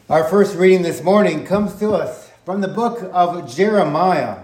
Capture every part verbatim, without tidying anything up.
Our first reading this morning comes to us from the book of Jeremiah.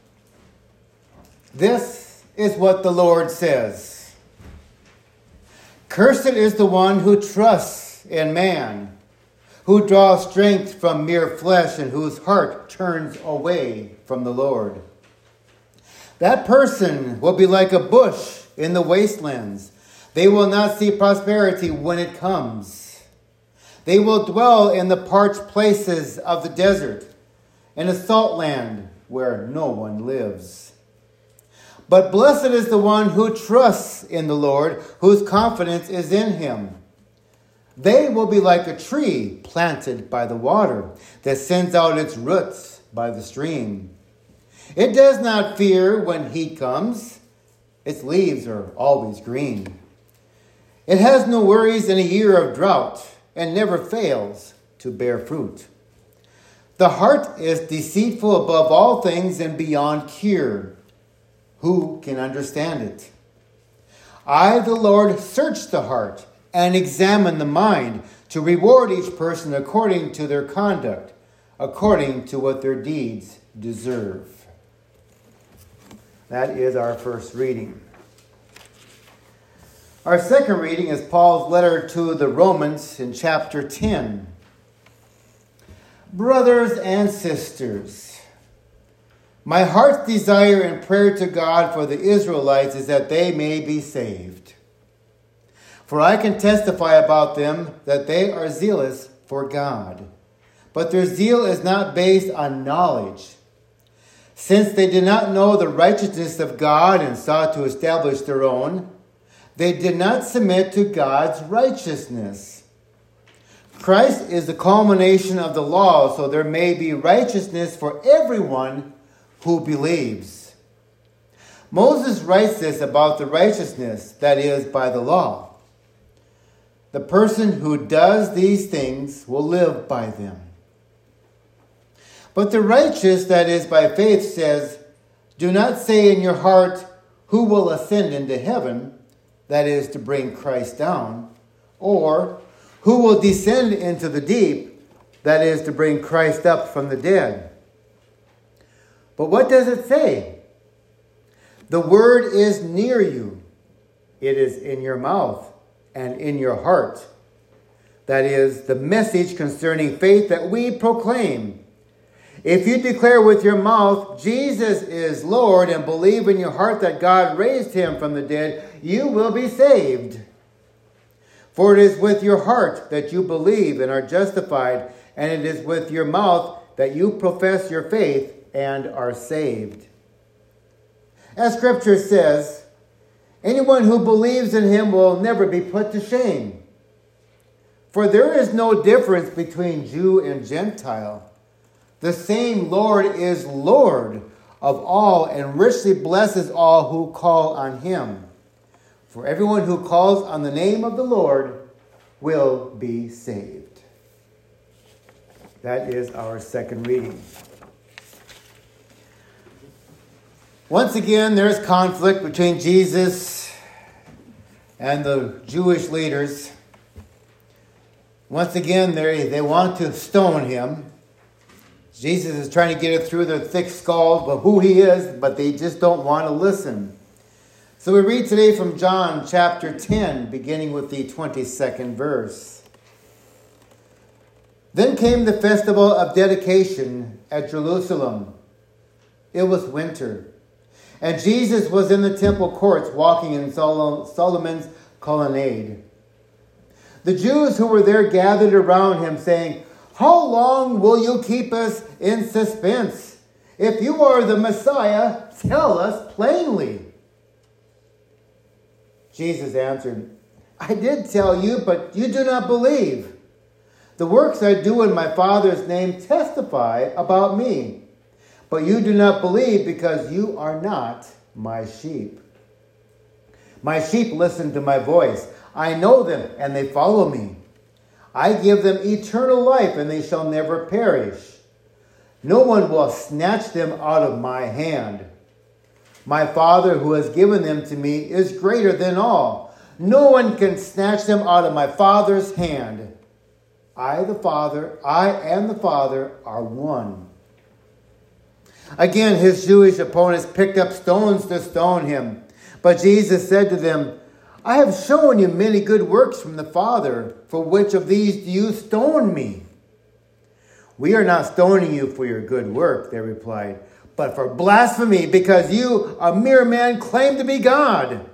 This is what the Lord says. Cursed is the one who trusts in man, who draws strength from mere flesh and whose heart turns away from the Lord. That person will be like a bush in the wastelands. They will not see prosperity when it comes. They will dwell in the parched places of the desert, in a salt land where no one lives. But blessed is the one who trusts in the Lord, whose confidence is in him. They will be like a tree planted by the water that sends out its roots by the stream. It does not fear when heat comes. Its leaves are always green. It has no worries in a year of drought, and never fails to bear fruit. The heart is deceitful above all things and beyond cure. Who can understand it? I, the Lord, search the heart and examine the mind to reward each person according to their conduct, according to what their deeds deserve. That is our first reading. Our second reading is Paul's letter to the Romans in chapter ten. Brothers and sisters, my heart's desire and prayer to God for the Israelites is that they may be saved. For I can testify about them that they are zealous for God, but their zeal is not based on knowledge. Since they did not know the righteousness of God and sought to establish their own, they did not submit to God's righteousness. Christ is the culmination of the law, so there may be righteousness for everyone who believes. Moses writes this about the righteousness that is by the law. The person who does these things will live by them. But the righteous that is by faith says, do not say in your heart, who will ascend into heaven? That is to bring Christ down, or who will descend into the deep, that is to bring Christ up from the dead. But what does it say? The word is near you. It is in your mouth and in your heart. That is the message concerning faith that we proclaim. If you declare with your mouth, Jesus is Lord, and believe in your heart that God raised him from the dead, you will be saved. For it is with your heart that you believe and are justified, and it is with your mouth that you profess your faith and are saved. As Scripture says, anyone who believes in him will never be put to shame. For there is no difference between Jew and Gentile. The same Lord is Lord of all and richly blesses all who call on him. For everyone who calls on the name of the Lord will be saved. That is our second reading. Once again, there's conflict between Jesus and the Jewish leaders. Once again, they, they want to stone him. Jesus is trying to get it through their thick skulls of who he is, but they just don't want to listen. So we read today from John chapter ten, beginning with the twenty-second verse. Then came the festival of dedication at Jerusalem. It was winter, and Jesus was in the temple courts walking in Sol- Solomon's colonnade. The Jews who were there gathered around him, saying, how long will you keep us in suspense? If you are the Messiah, tell us plainly. Jesus answered, I did tell you, but you do not believe. The works I do in my Father's name testify about me, but you do not believe because you are not my sheep. My sheep listen to my voice. I know them and they follow me. I give them eternal life, and they shall never perish. No one will snatch them out of my hand. My Father who has given them to me is greater than all. No one can snatch them out of my Father's hand. I the Father, I and the Father are one. Again, his Jewish opponents picked up stones to stone him. But Jesus said to them, I have shown you many good works from the Father. For which of these do you stone me? We are not stoning you for your good work, they replied, but for blasphemy, because you, a mere man, claim to be God.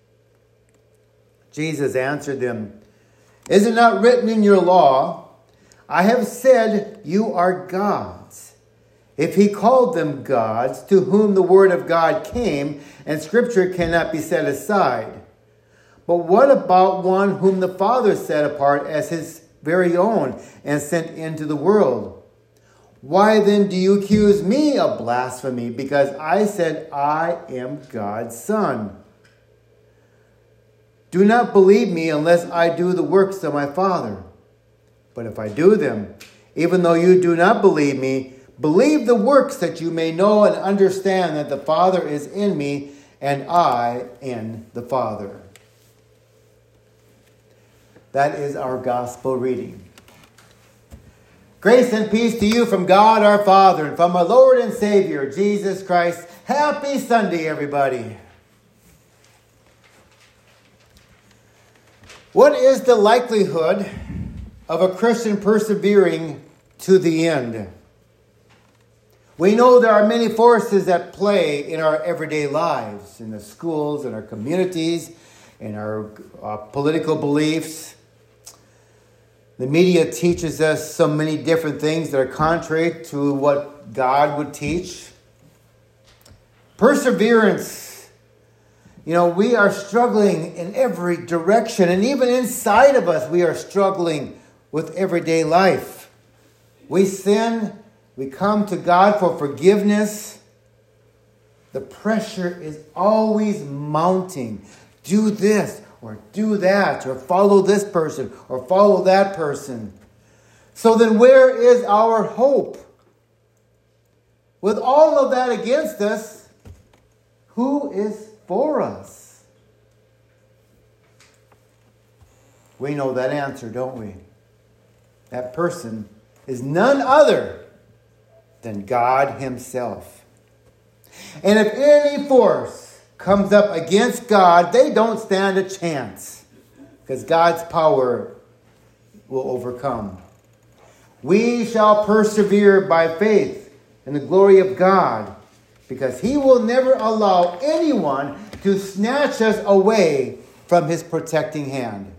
Jesus answered them, Is it not written in your law, I have said you are gods? If he called them gods, to whom the word of God came, and Scripture cannot be set aside. But what about one whom the Father set apart as his very own and sent into the world? Why then do you accuse me of blasphemy? Because I said I am God's Son. Do not believe me unless I do the works of my Father. But if I do them, even though you do not believe me, believe the works that you may know and understand that the Father is in me and I in the Father. That is our gospel reading. Grace and peace to you from God our Father and from our Lord and Savior, Jesus Christ. Happy Sunday, everybody. What is the likelihood of a Christian persevering to the end? We know there are many forces at play in our everyday lives, in the schools, in our communities, in our uh, political beliefs. The media teaches us so many different things that are contrary to what God would teach. Perseverance. You know, we are struggling in every direction, and even inside of us, we are struggling with everyday life. We sin, we come to God for forgiveness. The pressure is always mounting. Do this, or do that, or follow this person, or follow that person. So then where is our hope? With all of that against us, who is for us? We know that answer, don't we? That person is none other than God himself. And if any force comes up against God, they don't stand a chance, because God's power will overcome. We shall persevere by faith in the glory of God, because he will never allow anyone to snatch us away from his protecting hand.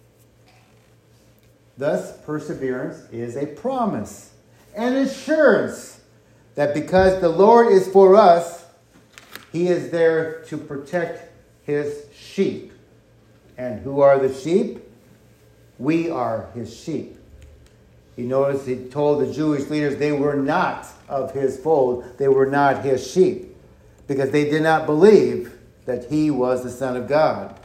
Thus, perseverance is a promise, an assurance that because the Lord is for us, he is there to protect his sheep. And who are the sheep? We are his sheep. You notice he told the Jewish leaders they were not of his fold. They were not his sheep, because they did not believe that he was the Son of God.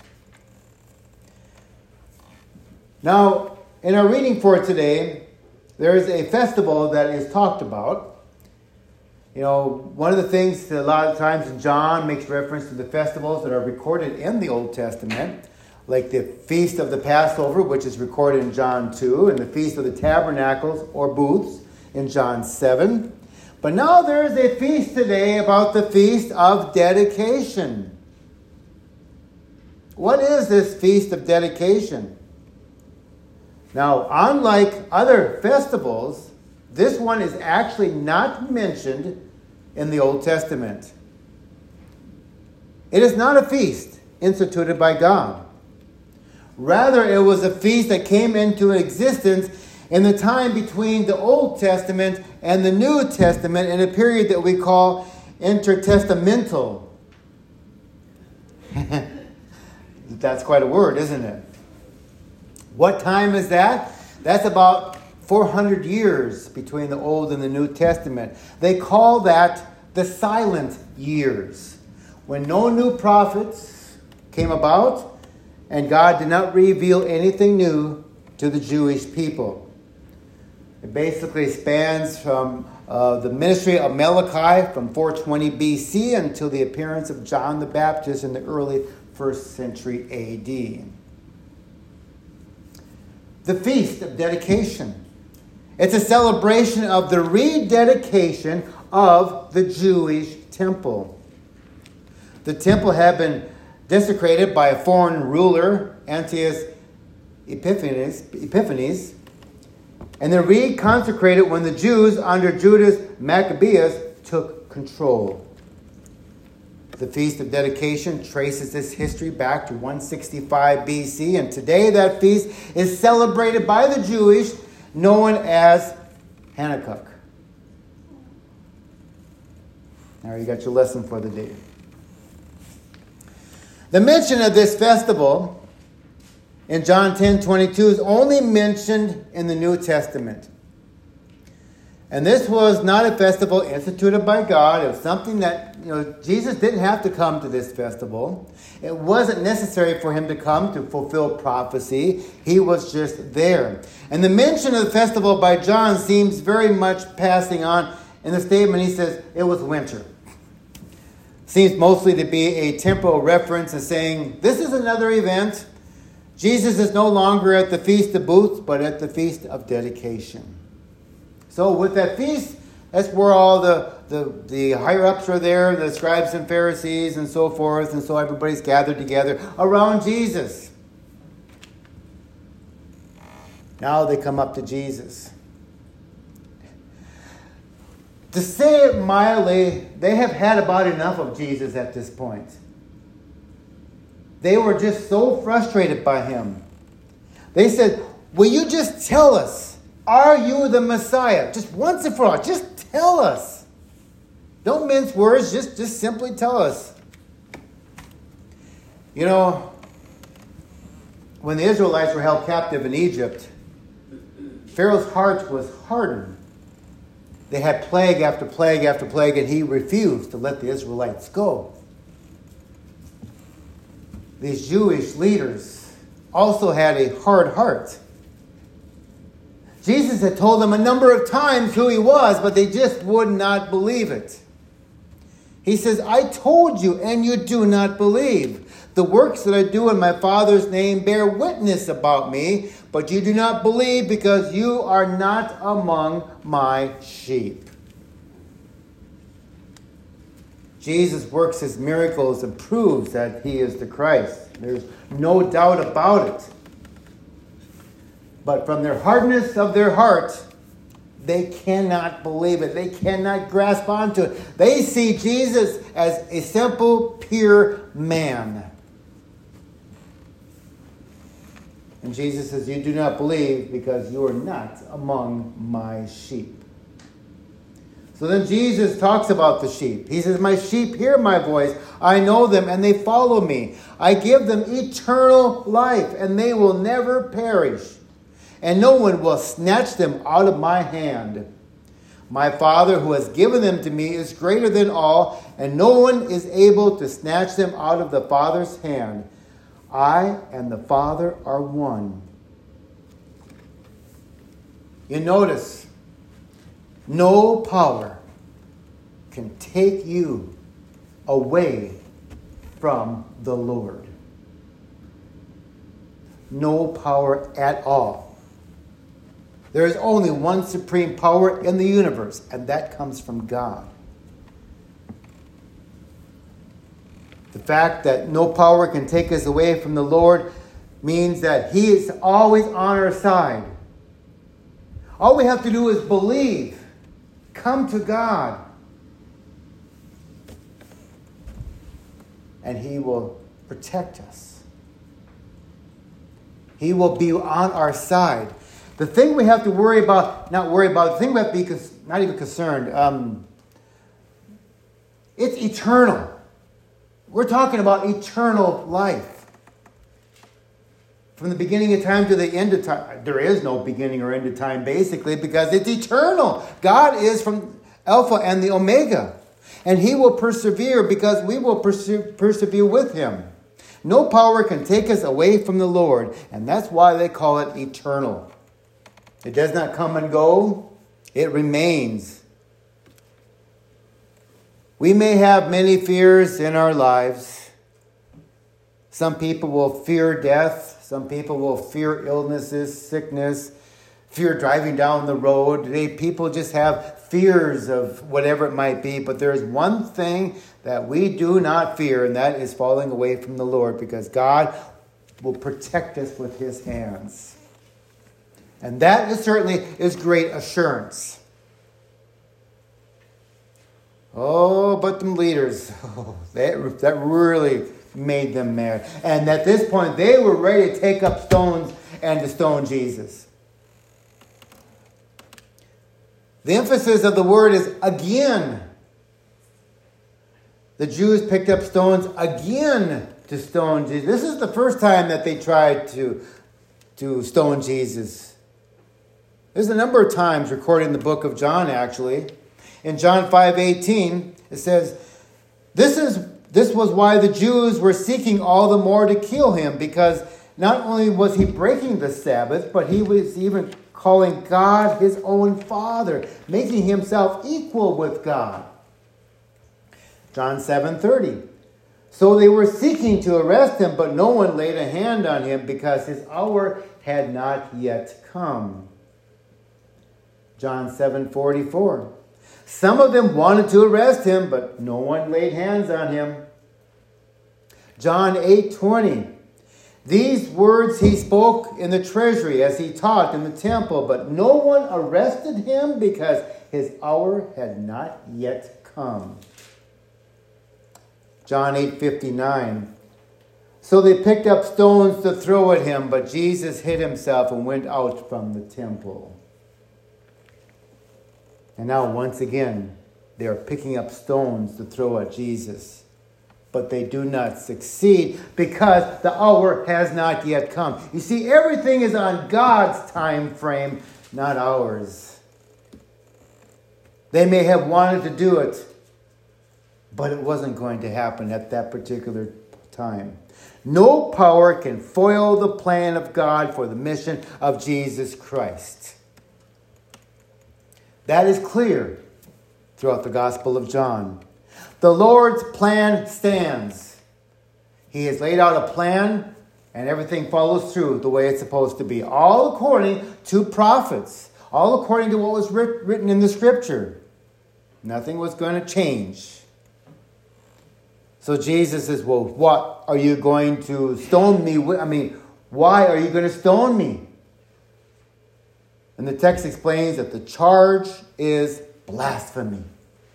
Now, in our reading for today, there is a festival that is talked about. You know, one of the things that a lot of times John makes reference to the festivals that are recorded in the Old Testament, like the Feast of the Passover, which is recorded in John two, and the Feast of the Tabernacles or Booths in John seven. But now there is a feast today about the Feast of Dedication. What is this Feast of Dedication? Now, unlike other festivals, this one is actually not mentioned in the Old Testament. It is not a feast instituted by God. Rather, it was a feast that came into existence in the time between the Old Testament and the New Testament, in a period that we call intertestamental. That's quite a word, isn't it? What time is that? That's about four hundred years between the Old and the New Testament. They call that the silent years, when no new prophets came about and God did not reveal anything new to the Jewish people. It basically spans from uh, the ministry of Malachi from four twenty B C until the appearance of John the Baptist in the early first century A D. the Feast of Dedication. It's a celebration of the rededication of the Jewish temple. The temple had been desecrated by a foreign ruler, Antiochus Epiphanes, Epiphanes, and then reconsecrated when the Jews under Judas Maccabeus took control. The Feast of Dedication traces this history back to one sixty-five B C, and today that feast is celebrated by the Jewish, known as Hanukkah. Now you got your lesson for the day. The mention of this festival in John ten twenty-two is only mentioned in the New Testament. And this was not a festival instituted by God. It was something that, you know, Jesus didn't have to come to this festival. It wasn't necessary for him to come to fulfill prophecy. He was just there. And the mention of the festival by John seems very much passing on in the statement. He says it was winter. Seems mostly to be a temporal reference and saying, this is another event. Jesus is no longer at the Feast of Booths, but at the Feast of Dedication. So with that feast, that's where all the, the, the higher-ups are there, the scribes and Pharisees and so forth, and so everybody's gathered together around Jesus. Now they come up to Jesus. To say it mildly, they have had about enough of Jesus at this point. They were just so frustrated by him. They said, will you just tell us, are you the Messiah? Just once and for all, just tell us. Don't mince words, just, just simply tell us. You know, when the Israelites were held captive in Egypt, Pharaoh's heart was hardened. They had plague after plague after plague, and he refused to let the Israelites go. These Jewish leaders also had a hard heart. Jesus had told them a number of times who he was, but they just would not believe it. He says, I told you, and you do not believe. The works that I do in my Father's name bear witness about me, but you do not believe because you are not among my sheep. Jesus works his miracles and proves that he is the Christ. There's no doubt about it. But from their hardness of their heart, they cannot believe it. They cannot grasp onto it. They see Jesus as a simple, pure man. And Jesus says, you do not believe because you are not among my sheep. So then Jesus talks about the sheep. He says, my sheep hear my voice. I know them and they follow me. I give them eternal life and they will never perish. And no one will snatch them out of my hand. My Father who has given them to me is greater than all, and no one is able to snatch them out of the Father's hand. I and the Father are one. You notice, no power can take you away from the Lord. No power at all. There is only one supreme power in the universe, and that comes from God. The fact that no power can take us away from the Lord means that he is always on our side. All we have to do is believe. Come to God. And he will protect us. He will be on our side. The thing we have to worry about, not worry about, the thing we have to be not even concerned, um, it's eternal. We're talking about eternal life. From the beginning of time to the end of time. There is no beginning or end of time, basically, because it's eternal. God is from Alpha and the Omega. And he will persevere because we will perse- persevere with him. No power can take us away from the Lord. And that's why they call it eternal. It does not come and go. It remains. We may have many fears in our lives. Some people will fear death. Some people will fear illnesses, sickness, fear driving down the road. They, people just have fears of whatever it might be. But there's one thing that we do not fear, and that is falling away from the Lord, because God will protect us with his hands. And that is certainly is great assurance. Oh, but them leaders, oh, that, that really made them mad. And at this point, they were ready to take up stones and to stone Jesus. The emphasis of the word is again. The Jews picked up stones again to stone Jesus. This is the first time that they tried to, to stone Jesus. There's a number of times recorded in the book of John, actually. In John five eighteen, it says, This is this was why the Jews were seeking all the more to kill him, because not only was he breaking the Sabbath, but he was even calling God his own Father, making himself equal with God. John seven thirty. So they were seeking to arrest him, but no one laid a hand on him because his hour had not yet come. John seven forty-four. Some of them wanted to arrest him, but no one laid hands on him. John eight twenty. These words he spoke in the treasury as he taught in the temple, but no one arrested him because his hour had not yet come. John eight fifty-nine. So they picked up stones to throw at him, but Jesus hid himself and went out from the temple. And now once again, they are picking up stones to throw at Jesus. But they do not succeed because the hour has not yet come. You see, everything is on God's time frame, not ours. They may have wanted to do it, but it wasn't going to happen at that particular time. No power can foil the plan of God for the mission of Jesus Christ. That is clear throughout the Gospel of John. The Lord's plan stands. He has laid out a plan, and everything follows through the way it's supposed to be. All according to prophets. All according to what was writ- written in the Scripture. Nothing was going to change. So Jesus says, well, what are you going to stone me with? I mean, why are you going to stone me? And the text explains that the charge is blasphemy.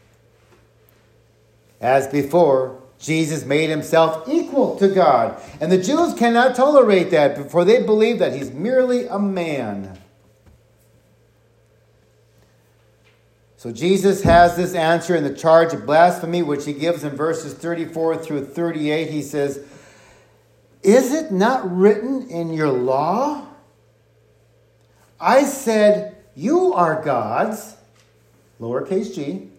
As before, Jesus made himself equal to God. And the Jews cannot tolerate that, for they believe that he's merely a man. So Jesus has this answer in the charge of blasphemy, which he gives in verses thirty-four through thirty-eight. He says, "Is it not written in your law? I said, you are gods," lowercase g.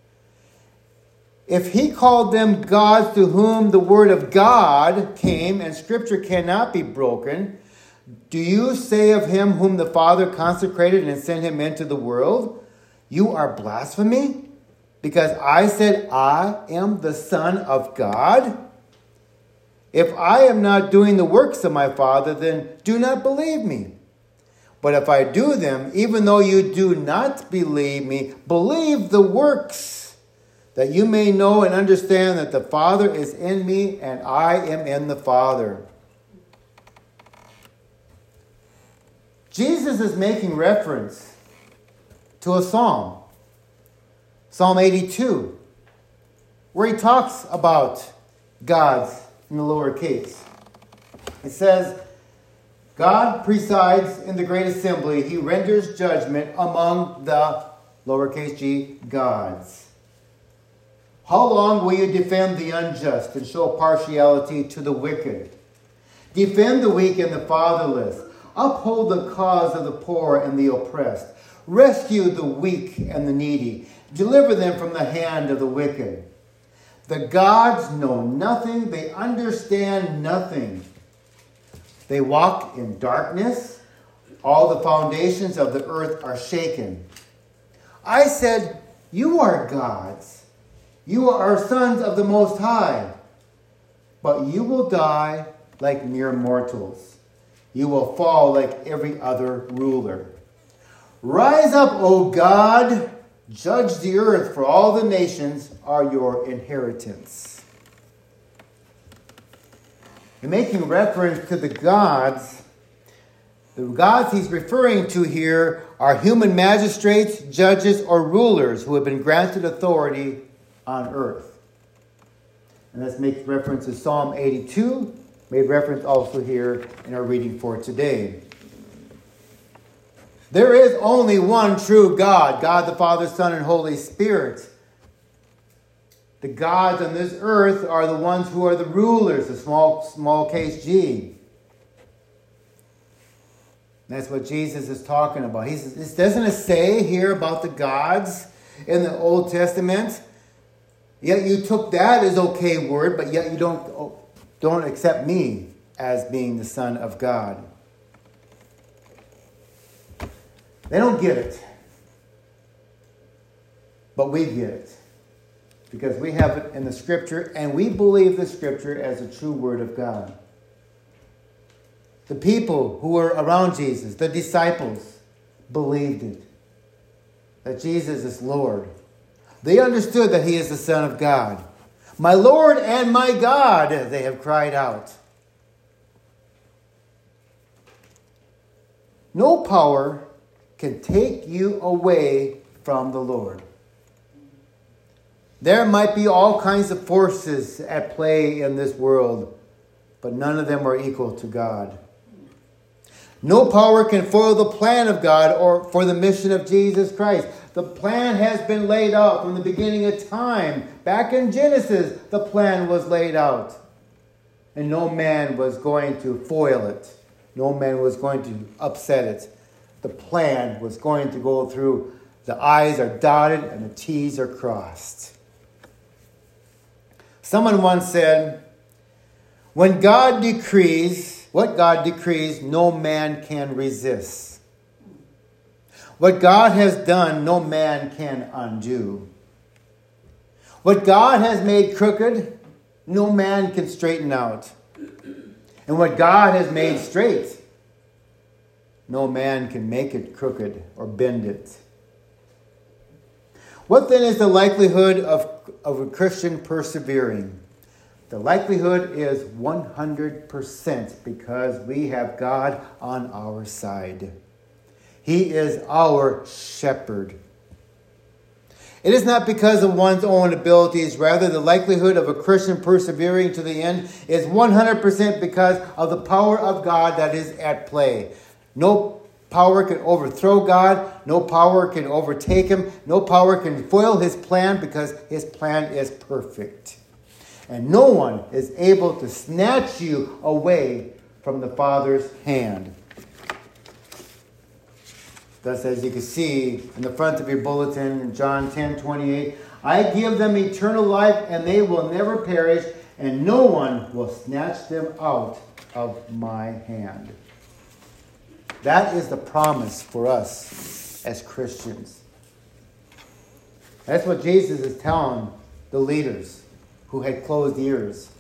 "If he called them gods to whom the word of God came, and Scripture cannot be broken, do you say of him whom the Father consecrated and sent him into the world, you are blasphemy? Because I said I am the Son of God? If I am not doing the works of my Father, then do not believe me. But if I do them, even though you do not believe me, believe the works, that you may know and understand that the Father is in me and I am in the Father." Jesus is making reference to a psalm, Psalm eighty-two, where he talks about gods in the lowercase. It says, God presides in the great assembly. He renders judgment among the, lowercase g, gods. How long will you defend the unjust and show partiality to the wicked? Defend the weak and the fatherless. Uphold the cause of the poor and the oppressed. Rescue the weak and the needy. Deliver them from the hand of the wicked. The gods know nothing. They understand nothing. They walk in darkness. All the foundations of the earth are shaken. I said, you are gods. You are sons of the Most High. But you will die like mere mortals. You will fall like every other ruler. Rise up, O God, judge the earth, for all the nations are your inheritance. In making reference to the gods, the gods he's referring to here are human magistrates, judges, or rulers who have been granted authority on earth. And this makes reference to Psalm eighty-two, made reference also here in our reading for today. There is only one true God, God the Father, Son, and Holy Spirit. The gods on this earth are the ones who are the rulers, the small, small case G. That's what Jesus is talking about. He says, this doesn't it say here about the gods in the Old Testament? Yet you took that as okay word, but yet you don't, don't accept me as being the Son of God. They don't get it. But we get it. Because we have it in the Scripture, and we believe the Scripture as a true word of God. The people who were around Jesus, the disciples, believed it. That Jesus is Lord. They understood that he is the Son of God. My Lord and my God, they have cried out. No power can take you away from the Lord. There might be all kinds of forces at play in this world, but none of them are equal to God. No power can foil the plan of God or for the mission of Jesus Christ. The plan has been laid out from the beginning of time. Back in Genesis, the plan was laid out. And no man was going to foil it. No man was going to upset it. The plan was going to go through. The I's are dotted and the T's are crossed. Someone once said, when God decrees, what God decrees, no man can resist. What God has done, no man can undo. What God has made crooked, no man can straighten out. And what God has made straight, no man can make it crooked or bend it. What then is the likelihood of, of a Christian persevering? The likelihood is one hundred percent because we have God on our side. He is our shepherd. It is not because of one's own abilities. Rather, the likelihood of a Christian persevering to the end is one hundred percent because of the power of God that is at play. No power can overthrow God. No power can overtake him. No power can foil his plan because his plan is perfect. And no one is able to snatch you away from the Father's hand. Thus, as you can see in the front of your bulletin in John ten twenty-eight, I give them eternal life and they will never perish, and no one will snatch them out of my hand. That is the promise for us as Christians. That's what Jesus is telling the leaders who had closed ears.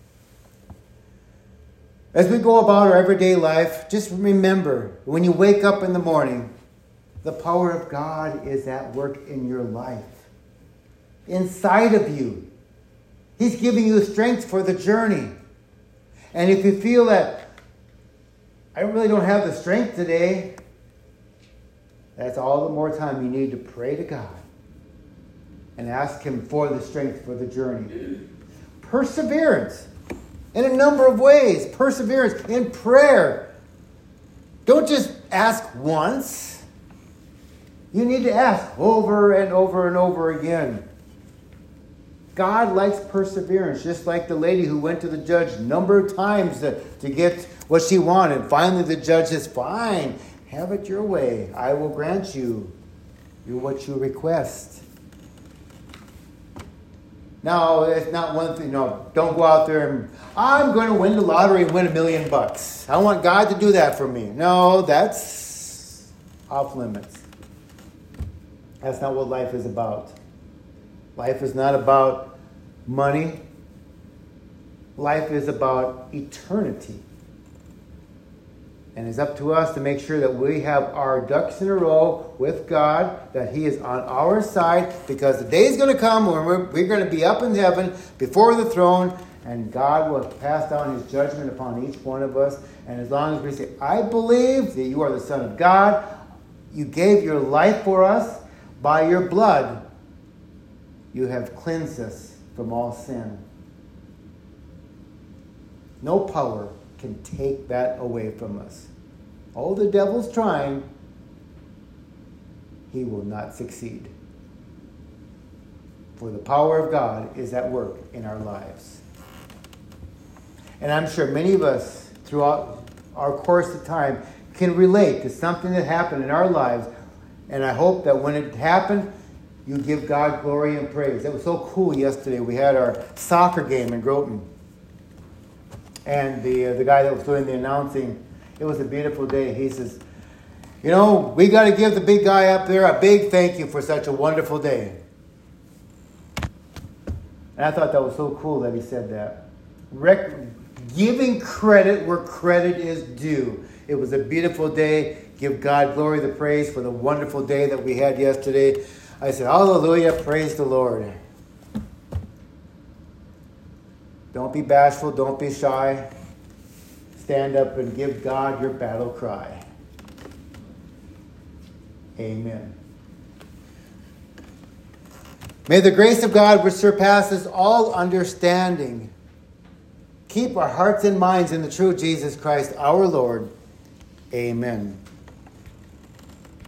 As we go about our everyday life, just remember, when you wake up in the morning, the power of God is at work in your life. Inside of you. He's giving you strength for the journey. And if you feel that, I really don't have the strength today, that's all the more time you need to pray to God and ask him for the strength for the journey. Perseverance in a number of ways. Perseverance in prayer. Don't just ask once. You need to ask over and over and over again. God likes perseverance, just like the lady who went to the judge a number of times to, to get what she wanted. Finally, the judge says, fine, have it your way. I will grant you what you request. Now, it's not one thing, no, don't go out there and, I'm going to win the lottery and win a million bucks. I want God to do that for me. No, that's off limits. That's not what life is about. Life is not about money. Life is about eternity. And it's up to us to make sure that we have our ducks in a row with God, that He is on our side, because the day is going to come when we're, we're going to be up in heaven before the throne, and God will pass down His judgment upon each one of us. And as long as we say, I believe that you are the Son of God, you gave your life for us, by your blood, you have cleansed us from all sin. No power can take that away from us. Oh, the devil's trying. He will not succeed. For the power of God is at work in our lives. And I'm sure many of us, throughout our course of time, can relate to something that happened in our lives. And I hope that when it happened, you give God glory and praise. It was so cool yesterday. We had our soccer game in Groton. And the uh, the guy that was doing the announcing, it was a beautiful day. He says, you know, we got to give the big guy up there a big thank you for such a wonderful day. And I thought that was so cool that he said that. Rec- giving credit where credit is due. It was a beautiful day. Give God glory, the praise for the wonderful day that we had yesterday. I said, hallelujah, praise the Lord. Don't be bashful. Don't be shy. Stand up and give God your battle cry. Amen. May the grace of God, which surpasses all understanding, keep our hearts and minds in the true Jesus Christ, our Lord. Amen.